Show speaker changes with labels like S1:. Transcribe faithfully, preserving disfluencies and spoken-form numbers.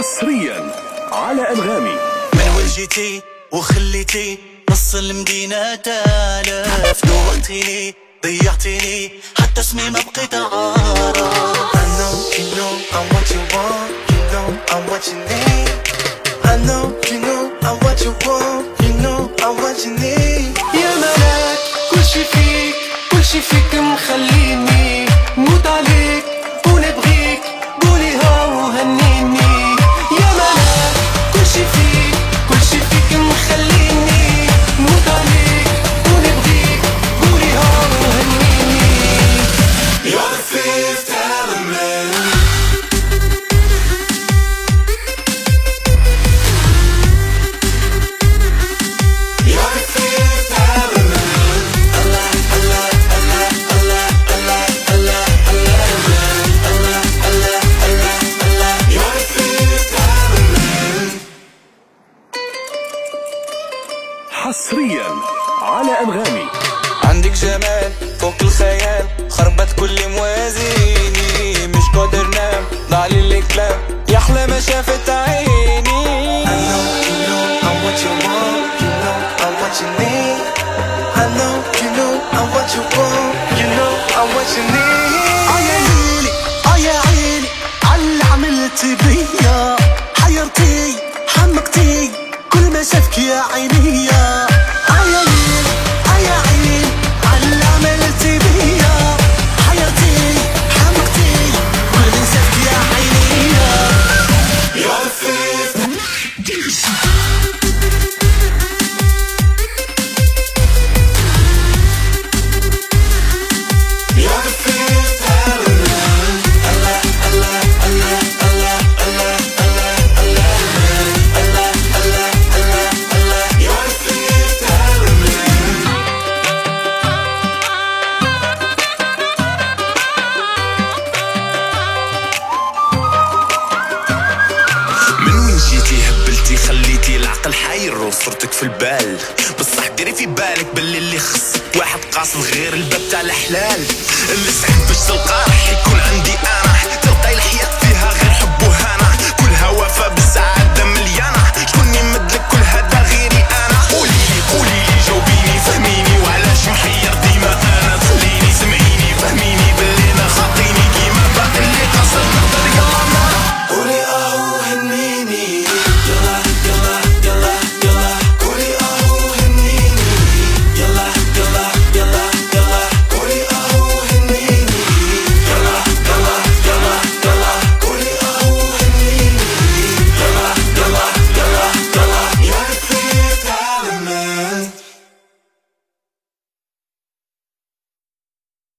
S1: حصريا على أنغامي.
S2: من وين جيتي وخليتي نص المدينة تالف، دوقتيني ضيعتيني حتى اسمي ما بقيت أعرف.
S3: I know you know I'm what you want, you know I'm what you need. I know you know I'm what you want, you know I'm what you need. يا ملاك كل شي فيك كل شي فيك مخليني موت عليك ونبغيك قولي ها وهنيني. يا ملاك كل شي فيك كل شي فيك مخليني موت عليك ونبغيك قولي ها وهنيني. You're the fifth element.
S1: حصريا على أنغامي.
S3: عندك جمال فوق الخيال خربت كل موازيني، مش قادر نام ضاعلي الكلام يا أحلى ما شافت عيني. I know you know I'm what you want, you know I'm what you need. I know you know I'm what you want, you know I'm what you need.
S2: آه يا ليلي آه يا عيني عاللي عملت بيا، حيرتي حمقتي كل ما شافك يا عيني. آه يا ليلي آه يا عيني عاللي عملت بيا، حيرتي حمقتي كل ما شافك يا عيني.
S3: You're the fifth. You're the fifth element. Allah, Allah, Allah, Allah, Allah, Allah, Allah, Allah, Allah, Allah, Allah. You're the fifth element.
S4: من وين جيتي هبلتي خليتي العقل حاير وصرتك في البال، بصح ديري في بالك باللي اللي خص واحد قاصد غير الباب تاع الحلال. اللي سعيد باش تلقى رح